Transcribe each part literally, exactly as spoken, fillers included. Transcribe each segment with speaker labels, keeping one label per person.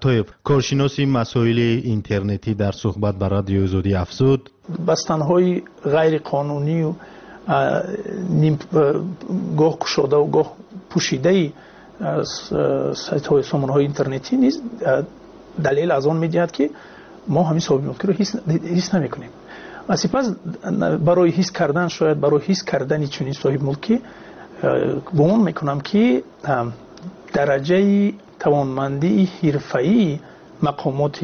Speaker 1: аттоев کارشناسی مسائل اینترنتی در صحبت با رادیو آزادی افزود:
Speaker 2: بستن‌های غیر قانونی و نیم گاه گشاده و گاه پوشیده سایت‌های سامانه‌های اینترنتی نیز دلیل از آن می‌دهد که ما همین صاحب ملکی رو حس نمی‌کنیم. و سپس برای حس کردن، شاید برای حس کردن چنین صاحب ملکی گمان می‌کنم که درجه توانمندی حرفه‌ای مقامات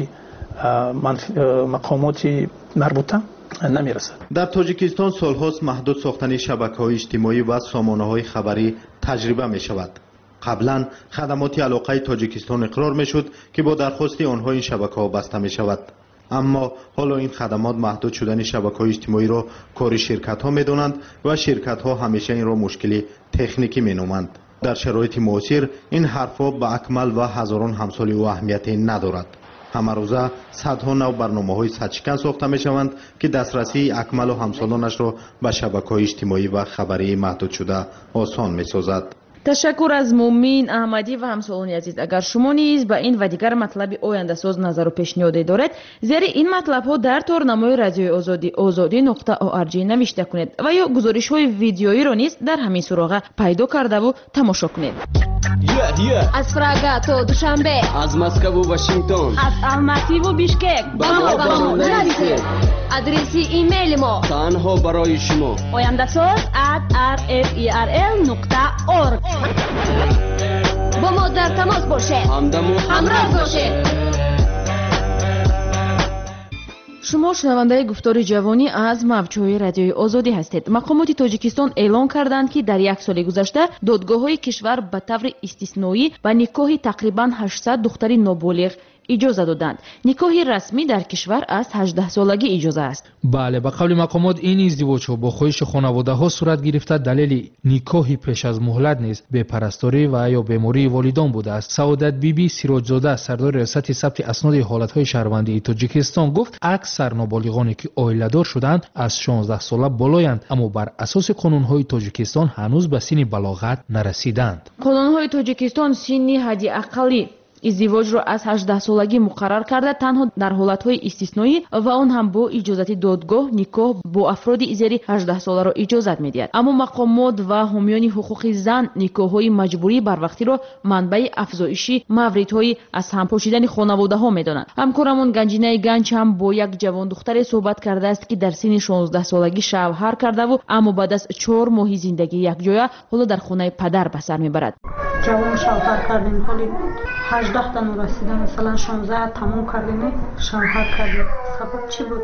Speaker 2: مقامات مربوطه نمی‌رسد.
Speaker 1: در تاجیکستان سال‌هاست محدود ساختن شبکه‌های اجتماعی و سامانه‌های خبری تجربه می‌شود. قبلا خدمات علاقه تاجیکستان اقرار می‌شد که با درخواست آنها این شبکه‌ها بسته می‌شود. اما حالا این خدمات محدود شدن شبکه‌های اجتماعی را کار شرکت‌ها می‌دانند و شرکت‌ها همیشه این را مشکلی تکنیکی می‌نامند. در شرایط معاصر این حرف‌ها به اکمل و هزاران همسال او اهمیتی ندارد. همه روزه صدها نو برنامه‌های صدشکن ساخته می‌شوند که دسترسی اکمل و همسالانش را به شبکه‌های اجتماعی و خبری محدود شده آسان می‌سازد.
Speaker 3: تشکر از مومین احمدی و همسالان عزیز. اگر شما نیز به این و دیگر مطلب آینده ساز نظر و پیشنهاد دارید، زیر این مطلب ها در تورنمای رادیو آزادی آزادی نقطه او ار جی نوشته کنید و یا گزارش های ویدیویی را نیز در همین سراغ پیدا کرده و تماشا کنید.
Speaker 4: Yeah, yeah.
Speaker 5: از پراگا تا دوشنبه،
Speaker 4: از مسکو و واشنگتن،
Speaker 5: از الماتی و بیشکک،
Speaker 4: با ما با ما نویسید.
Speaker 5: ادرسی ایمیل ما
Speaker 4: تنها برای شما
Speaker 5: آینده ساز ات آر اف ای آر ال نقطه اورگ. با ما در تماس باشید،
Speaker 4: همدم و
Speaker 5: همراه باشید.
Speaker 3: شما شنونده گفتار جوانی از موجهای رادیوی آزادی هستید. مقامات تاجیکستان اعلام کردند که در یک سال گذشته دادگاه‌های کشور به طور استثنایی به نکاح تقریباً هشتصد دختر نابالغ اجازه دادند. نکاح رسمی در کشور از هجده سالگی اجازه است.
Speaker 6: بله، به قول مقامات این ازدواج‌ها با خواهش خانواده‌ها صورت گرفته. دلیل نکاح پیش از مهلت نیز بپرستاری و یا بیماری والدان بوده است. سعادت بیبی سیراجزاده سردار ریاست ثبت اسناد حالت‌های شهروندی تاجیکستان گفت اکثر نابالغانی که عائله‌دار شدند از شانزده ساله بالایند، اما بر اساس قانون‌های تاجیکستان هنوز به سن بلاغت نرسیدند.
Speaker 3: قانون‌های تاجیکستان سن حد اقلی ازدواج را از هجده سالگی مقرر کرده، تنها در حالت‌های استثنایی و آن هم با اجازت دادگاه نکاح با افراد زیر هجده ساله را اجازت می‌دهد. اما مقامات و حامیان حقوق زن نکاح‌های مجبوری بر وقتی را منبع افزایش موردهای از هم پاشیدن خانواده‌ها می‌دانند. همکارمون گنجینه گنج هم با یک جوان دختر صحبت کرده است که در سن شانزده سالگی شوهر کرده و اما بعد از چهار ماه زندگی یکجایی حالا در خانه پدر به سر می‌برد.
Speaker 7: جوان شوهر کردیم، حالی هجده تا نورسیده، مثلا شانزده تموم کردیم شوهر کردیم. سبب چی بود؟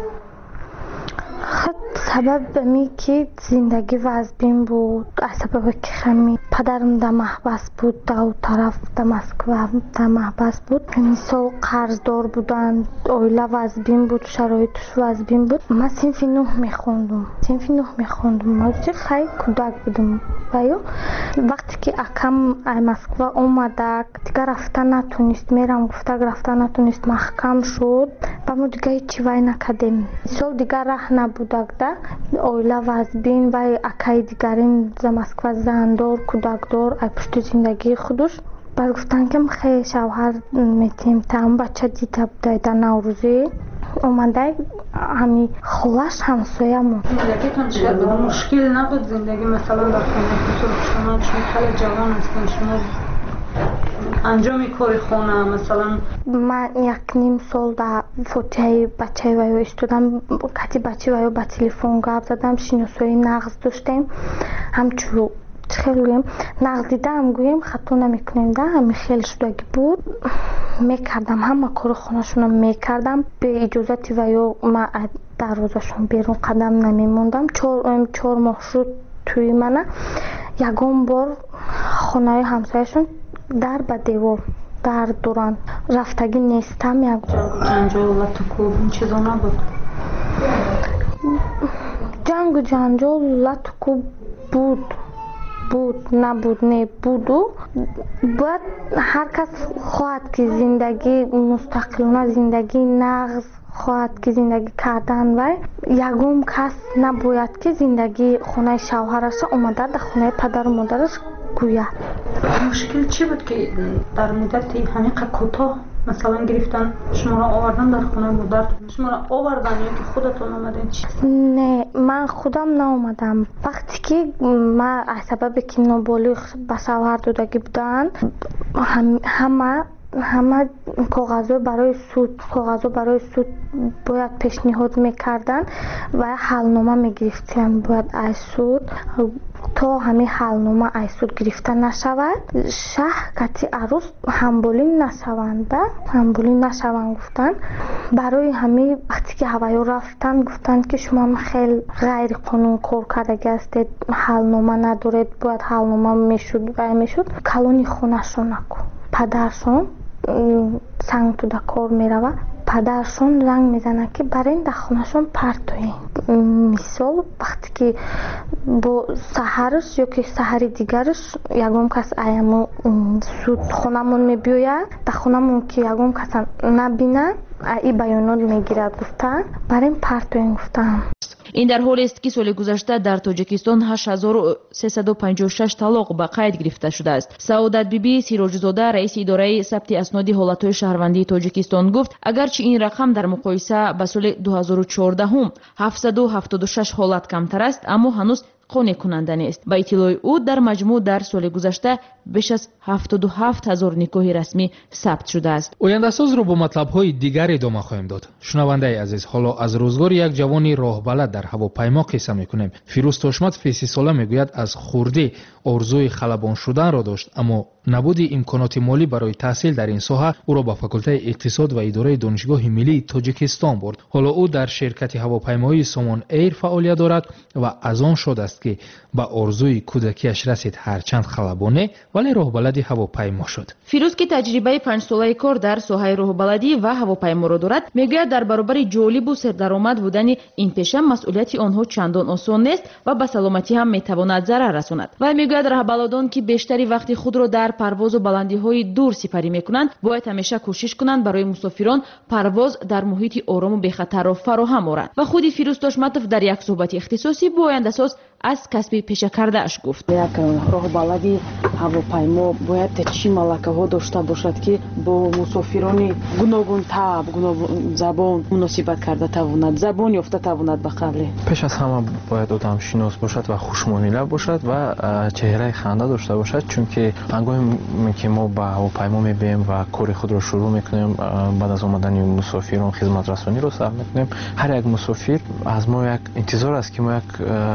Speaker 8: خب سبب بمی که زندگی وزبین بود، سبب که خمی پدرم در محبس بود، در طرف در مسکو در محبس بود. مثال قرضدار بودن، اویله وزبین بود، شرایطش وزبین بود. من صنف نه میخوندم صنف نه میخوندم ما خیلی کودک بودم و یا وقتی که اکم مسکو اومده دیگه رفتن نتونست، میرم گفته رفتن نتونست، محکم شد و ما دیگه هیچی وای نکردیم. سال دیگه راه نبوده ده اویله وزبین و اکای دیگرین ز مسکو زندار کودکدار ای پشت زندگی خودش بر گفتن که خیلی شوهر میتیم تام بچه دیده بوده در نوروزی اومده همی خلاش همسایمون.
Speaker 7: زندگیتون چطور بود؟ مشکل نبود زندگی مثلا در خونه خصوص شما؟ چون خیلی جوان هستین شما، انجام کار خونه مثلا.
Speaker 8: من یک نیم سال در فوتیای بچه ویو استودم، کتی بچه ویو با تلفن گپ زدم، شناسایی نقض داشتیم، همچون خیلی نقض دیدم گویم خطا نمیکنیم ده، همین خیلی شدگی بود میکردم، همه کار خونهشون میکردم به اجازت ویو. من دروازشون بیرون قدم نمیموندم. چهار چهار ماه شد توی منه یکم بار خونه همسایشون در به دیوار در دوران رفتگی نیستم. یک
Speaker 7: جنجال و لطکوب این چیزا نبود؟
Speaker 8: جنگ و جنجال لطکوب بود بود نبود نه بودو. باید هر کس خواهد که زندگی مستقلانه زندگی نغز خواهد که زندگی کردن و یکم کس نباید که زندگی خونه شوهرش اومده در خونه پدر و مادرش گوید.
Speaker 7: مشکل چی بود که در مدت همین کوتاه مثلا گرفتن شما را آوردن در خونه مادرتون؟ شما را آوردن یا که خودتون آمدین؟
Speaker 8: نه من خودم ناومدم. وقتی که من از سبب که نابالغ به شوهر دادگی بودن هم همه همه کاغذها برای سود کاغذها برای سود باید پیشنهاد میکردن و حلنامه میگرفتن باید از سود تا همین حلنامه از سود گرفته نشود شهر کتی عروس همبولین نشوند همبولین نشوند گفتن. برای همین وقتی که هوایی رفتن گفتن که شما خیلی غیر قانون کار کرده هستید، حلنامه ندارید، باید حلنامه میشد و میشد کلونی خونهشون نکن. پدرشون سنگ تو در کار میروه، پدرشون زنگ میزنه که برای این در خونهشون پرتوین. مثال وقتی که با سحرش یا که سحر دیگرش یکم کس ایمو سود خونمون میبیوید در خونمون که یکم کس نبینه این بیانات میگیرد گفتن برای این پرتوین گفتن.
Speaker 3: این در حالی است که سال گذشته در تاجیکستان هشت هزار و سیصد و پنجاه و شش طلاق به قید گرفته شده است. سعادت بیبی سیروجزاده رئیس اداره ثبت اسناد حالت‌های شهروندی تاجیکستان گفت اگرچه این رقم در مقایسه با سال دو هزار و چهارده هم هفتصد و هفتاد و شش حالت کمتر است اما هنوز قانع کننده نیست. با اطلاع او در مجموع در سال گذشته بیش از هفتاد و هفت هزار نکاح رسمی ثبت شده است.
Speaker 6: آینده‌ساز رو با مطلب‌های دیگر ادامه خواهیم داد. شنونده عزیز، حالا از روزگار یک جوانی راهبلد در هواپیما قصه می‌کنیم. فیروز توشمت سی ساله میگوید از خردی آرزوی خلبان شدن را داشت اما نبود امکانات مالی برای تحصیل در این ساحه او را به فاکولته اقتصاد و اداره دانشگاه ملی تاجیکستان برد. حالا او در شرکت هواپیمایی سامان ایر فعالیت دارد و از آن شد است که به آرزوی کودکیش رسید، هرچند خلبانه ولی راهبلد هواپیما شد.
Speaker 3: فیروز که تجربه پنج ساله کار در ساحه راهبلدی و هواپیما را دارد میگوید در برابر جالب و سردرآمد بودن این پیشه مسئولیت آنها چندان آسان نیست و به سلامتی هم میتواند ضرر رساند. و میگوید راهبلدان که بیشتری وقتی خود را در پرواز و بلندی‌های دور سپری میکنند باید همیشه کوشش کنند برای مسافران پرواز در محیط آرام و بی‌خطر را فراهم آورند. و خود فیروز توشمتوف در یک صحبت اختصاصی با آینده‌ساز از کسب پیشه کرده اش گفت.
Speaker 9: یک راهبلدی هواپیما باید چی ملکه‌ها داشته باشد که با مسافران گوناگون تاب گوناگون زبان مناسبت کرده تواند، زبان یافته تواند به قبل.
Speaker 10: پیش از همه باید آدم شناس باشد و خوشمعامله باشد و چهره خنده داشته باشد، چون که هنگامی که ما به هواپیما میبیم و کار خود را شروع میکنیم بعد از آمدن مسافران خدمت رسانی رو سعی میکنیم. هر یک مسافر از ما یک انتظار است که ما یک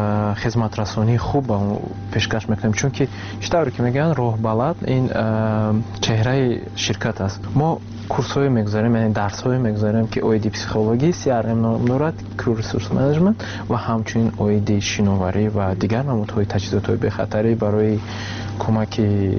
Speaker 10: خدمت رسانی خوب به پیشکش میکنیم، چون که چطوری که میگن راهبلد این چهره شرکت است. ما کورس های میگذاریم، یعنی درس های میگذاریم که اویدی پسیخولوژی، سی ار ام نام دارد، کرو ریسورس منیجمنت و همچنین اویدی شناوری و دیگر نمودهای تجهیزات های بخطری برای کمک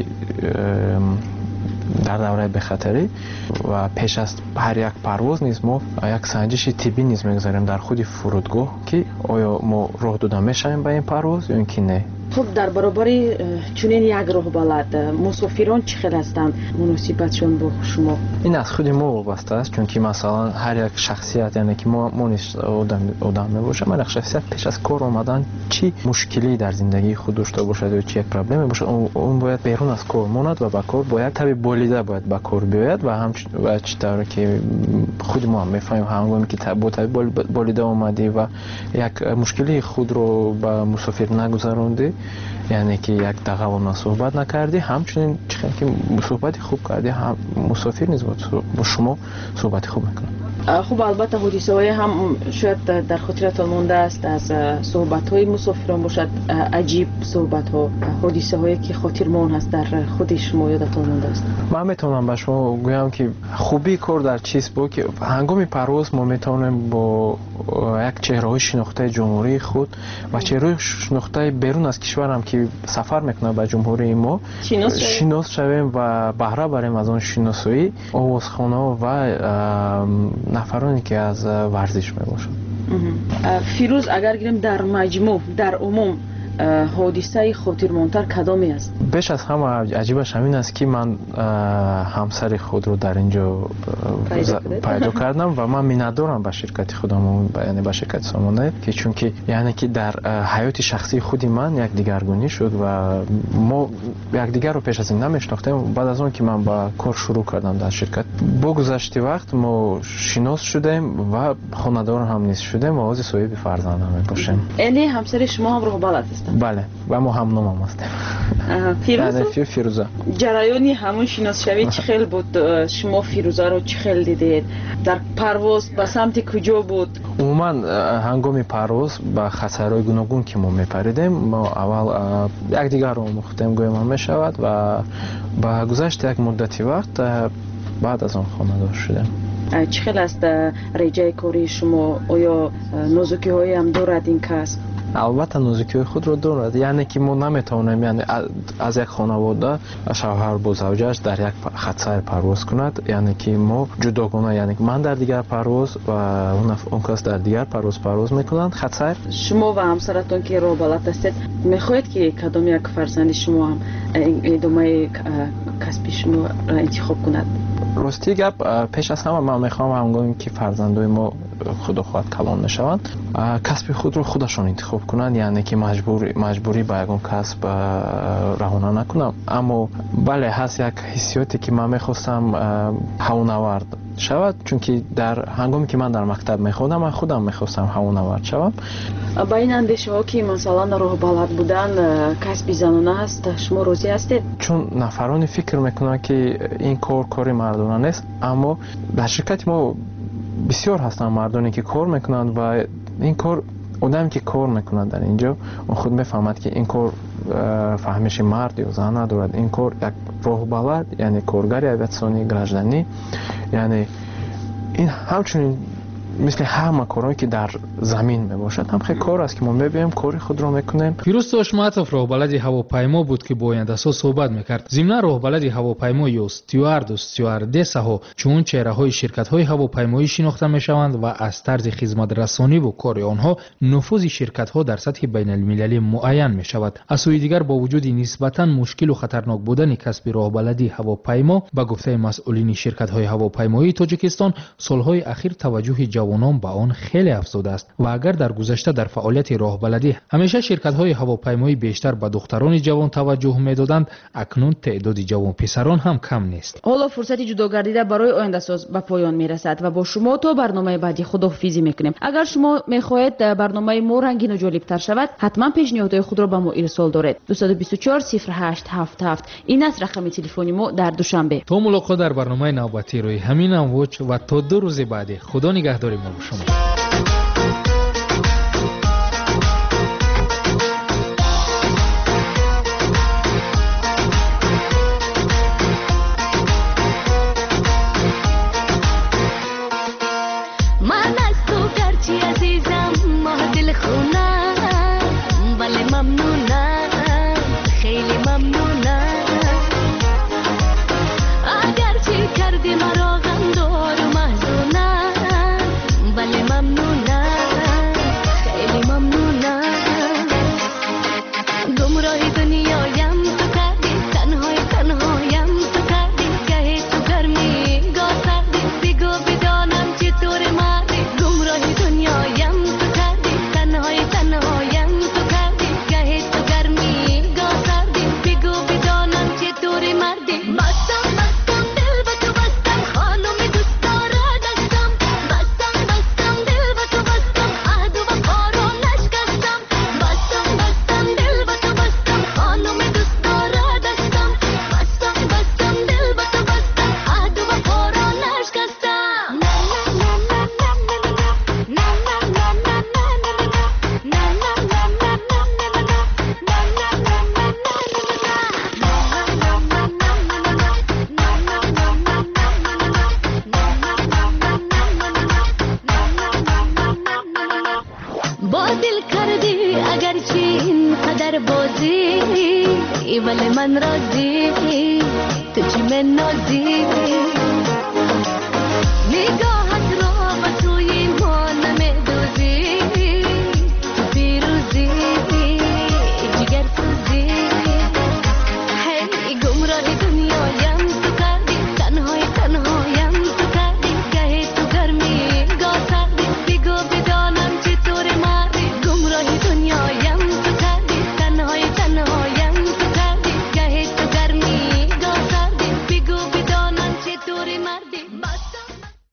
Speaker 10: در دوره بخطری. و پیش از هر یک پرواز نیز ما یک سنجش طبی نیز میگذاریم در خود فرودگاه که آیا ما راه داده میشیم به این پرواز یا اینکه نه.
Speaker 9: خب در برابر چنین یک راهبلد مسافران چه خیلی هستند مناسبتشون با شما؟
Speaker 10: این از خود ما وابسته است، چون که مثلا هر یک شخصیت، یعنی که ما ما نیست آدم آدم میباشه، هر یک شخصیت پیش از کار آمدن چی مشکلی در زندگی خود داشته باشد یا چی یک پرابلمی باشه اون باید بیرون از کار ماند و با کار باید تبی بولیده باید با کار بیاید و هم و چطور که خود ما هم میفهمیم هنگامی که تبی تبی بولیده اومدی و یک مشکلی خود رو به مسافر نگذروندی، یعنی که یک دقیقه با من صحبت نکردی، همچنین چقدر که صحبت خوب کردی هم مسافر نیز با شما صحبت خوب میکنه.
Speaker 9: خب البته حادثه های هم شاید در خاطرتان مونده است از صحبت های مسافران باشد، عجیب صحبت ها، حادثه هایی که خاطرمان هست در خود شما یادتان مونده است؟
Speaker 10: من میتونم به شما گویم که خوبی کار در چیز بود که هنگام پرواز ما میتونیم با یک چهره های شناخته جمهوری خود و چهره شناخته بیرون از کشورم که سفر میکنه به جمهوری ما شناس شویم و بهره بریم از آن شناسایی آوازخوانه و نفرانی که از ورزش میباشند.
Speaker 9: فیروز اگر گیریم در مجموع در عموم ҳодисаи хотирмонтар кадоме аст?
Speaker 10: беш аз ҳама аҷибаш ҳамин аст ки ман ҳамсари худро дар инҷо пайдо кардам ва ман миннатдорам ба ширкати худам, яъне ба ширкати Сомонаи, ки чунки яъне ки дар ҳаёти шахсии худи ман як дигаргунӣ шуд ва мо якдигарро пеш аз ин намешнохтем. Баъд аз он ки ман ба кор шурӯъ кардам дар ширкат, бо гузашти вақт мо шинос шудем ва хонадор ҳам низ шудем ва ҳозир соҳиби фарзандам мебошем.
Speaker 9: Яъне ҳамсари шумо ҳам роҳбалат ҳастанд?
Speaker 10: Бале, ва мо ҳам номам ҳастем.
Speaker 9: Фирӯза?
Speaker 10: Фирӯза.
Speaker 9: ҷараёни ҳамон шиносшавӣ чӣ хел буд? Шумо Фирӯзаро чӣ хел дидед? Дар парвоз ба самти куҷо буд?
Speaker 10: умуман ҳангоми парвоз ба хатсайрҳои гуногун ки мо мепаридем, мо аввал якдигарро омӯхтем гӯям мешавад ва ба гузашти як муддати вақт баъд аз он хонадор шудем.
Speaker 9: Чӣ хел аст реҷаи кори шумо? оё нозукиҳое ҳам дорад ин касб?
Speaker 10: албатта нозукиҳои худро дорад, яъне ки мо наметавонем яъне аз як хонавода шавҳар бо завҷаш дар як хатсайр парвоз кунад, яъне ки мо ҷудогона, яъне ман дар дигар парвоз ва он кас дар дигар парвоз парвоз мекунанд хатсайр.
Speaker 9: шумо ва ҳамсаратон ки роҳбалат ҳастед, мехоҳед ки кадом як фарзанди шумо ҳам идомаи касби шумо интихоб кунад?
Speaker 10: рости гап, пеш аз ҳама ман мехоҳам ҳангоме ки фарзандои мо худо хоҳад калон мешаванд, касби худро худашон интихоб кунанд, яъне ки маҷбурӣ ба ягон касб раҳона накунам. Аммо бале ҳаст як ҳиссиёте ки ман мехостам ҳавонавард шавад, чунки дар ҳангоме ки ман дар мактаб мехондам, ман худам мехостам ҳавонавард шавам.
Speaker 9: ба ин андешаҳо ки масалан роҳбалат будан касби занона аст, шумо розӣ ҳастед? Чун
Speaker 10: нафароне фикр мекунанд ки ин кор кори мардона нест, аммо дар ширкати мо бисёр ҳастанд мардоне ки кор мекунанд ва ин кор одаме ки кор мекунад дар инҷо он худ мефаҳмад ки ин кор фаҳмиши мард ё зан надорад. Ин кор як роҳбалат, яъне коргари авиатсионии гражданӣ, яъне ин ҳамчунин мисли ҳама корҳое ки дар замин мебошад, ҳам хеле кор аст ки мо мебием кори худро мекунем.
Speaker 6: фирӯз тошматов роҳбалади ҳавопаймо буд ки бо ояндасо суҳбат мекард. зимнан роҳбалади ҳавопаймо ё стюарду стюардесаҳо чун чеҳраҳои ширкатҳои ҳавопаймоӣ шинохта мешаванд ва аз тарзи хизматрасониву кори онҳо нуфузи ширкатҳо дар сатҳи байналмилалӣ муайян мешавад. аз сӯи дигар бо вуҷуди нисбатан мушкилу хатарнок будани касби роҳбалади ҳавопаймо, ба гуфтаи масъулини ширкатҳои ҳавопаймоии тоҷикистон, солҳои ахир таваҷҷӯҳи ҷавонон ба он хеле афзудааст ва агар дар гузашта дар фаъолияти роҳбаладӣ ҳамеша ширкатҳои ҳавопаймоӣ бештар ба духтарони ҷавон таваҷҷӯҳ медоданд, акнун теъдоди ҷавонписарон ҳам кам нест.
Speaker 3: ҳоло фурсати ҷудогардида барои ояндасоз ба поён мерасад ва бо шумо то барномаи баъди худоҳофизӣ мекунем. агар шумо мехоҳед барномаи мо рангину ҷолибтар шавад, ҳатман пешниҳодҳои худро ба мо ирсол доред. ду бисту чор сифр ҳашт ҳафт ҳафт ин аст рақами телефони мо дар душанбе.
Speaker 6: то мулоқот дар барномаи навбатӣ рӯи ҳамин амвоҷ ва то ду рӯзи баъдӣ. худо нигаҳдори мо бо шумо.
Speaker 11: ولی من راضی تو چی من نازی